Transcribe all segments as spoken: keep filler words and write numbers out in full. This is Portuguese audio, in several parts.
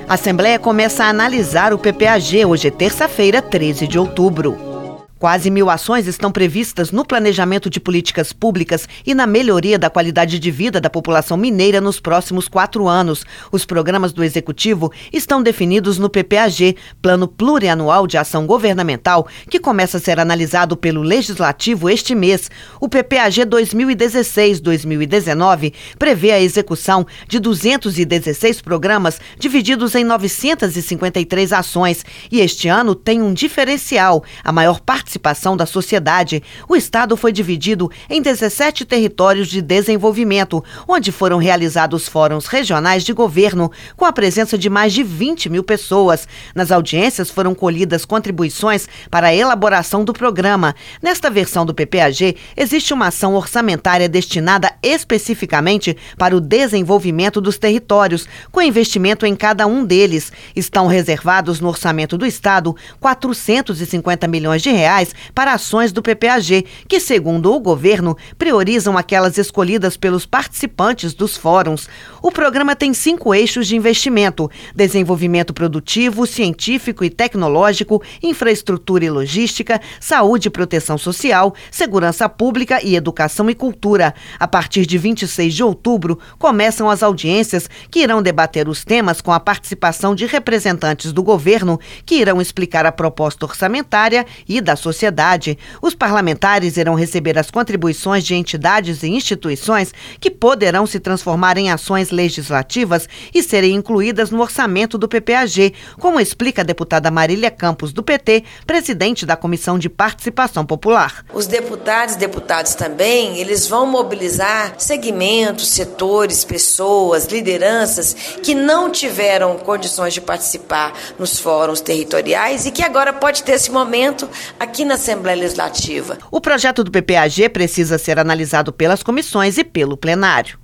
A Assembleia começa a analisar o P P A G. Hoje é terça-feira, treze de outubro. Quase mil ações estão previstas no planejamento de políticas públicas e na melhoria da qualidade de vida da população mineira nos próximos quatro anos. Os programas do Executivo estão definidos no P P A G, Plano Plurianual de Ação Governamental, que começa a ser analisado pelo Legislativo este mês. O P P A G dois mil e dezesseis a dois mil e dezenove prevê a execução de duzentos e dezesseis programas divididos em novecentas e cinquenta e três ações. E este ano tem um diferencial: a maior parte participação da sociedade. O Estado foi dividido em dezessete territórios de desenvolvimento, onde foram realizados fóruns regionais de governo, com a presença de mais de vinte mil pessoas. Nas audiências foram colhidas contribuições para a elaboração do programa. Nesta versão do P P A G, existe uma ação orçamentária destinada especificamente para o desenvolvimento dos territórios, com investimento em cada um deles. Estão reservados no orçamento do Estado quatrocentos e cinquenta milhões de reais para ações do P P A G, que, segundo o governo, priorizam aquelas escolhidas pelos participantes dos fóruns. O programa tem cinco eixos de investimento: desenvolvimento produtivo, científico e tecnológico, infraestrutura e logística, saúde e proteção social, segurança pública e educação e cultura. A partir de vinte e seis de outubro, começam as audiências que irão debater os temas com a participação de representantes do governo, que irão explicar a proposta orçamentária e da sociedade. Os parlamentares irão receber as contribuições de entidades e instituições que poderão se transformar em ações legislativas e serem incluídas no orçamento do P P A G, como explica a deputada Marília Campos, do P T, presidente da Comissão de Participação Popular. Os deputados e deputadas também, eles vão mobilizar segmentos, setores, pessoas, lideranças que não tiveram condições de participar nos fóruns territoriais e que agora pode ter esse momento aqui na Assembleia Legislativa. O projeto do P P A G precisa ser analisado pelas comissões e pelo plenário.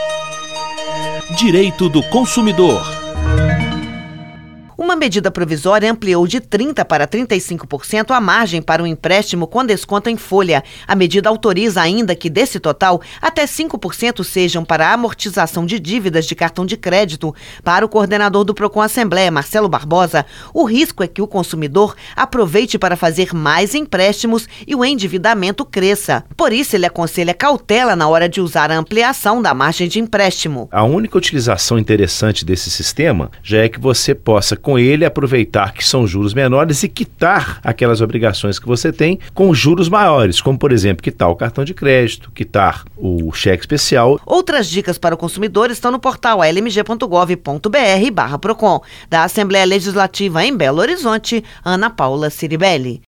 Direito do consumidor. Uma medida provisória ampliou de trinta por cento para trinta e cinco por cento a margem para o empréstimo com desconto em folha. A medida autoriza ainda que, desse total, até cinco por cento sejam para a amortização de dívidas de cartão de crédito. Para o coordenador do Procon Assembleia, Marcelo Barbosa, o risco é que o consumidor aproveite para fazer mais empréstimos e o endividamento cresça. Por isso, ele aconselha cautela na hora de usar a ampliação da margem de empréstimo. A única utilização interessante desse sistema já é que você possa, com ele, aproveitar que são juros menores e quitar aquelas obrigações que você tem com juros maiores, como, por exemplo, quitar o cartão de crédito, quitar o cheque especial. Outras dicas para o consumidor estão no portal a l m g ponto gov ponto b r barra Procon. Da Assembleia Legislativa em Belo Horizonte, Ana Paula Ciribelli.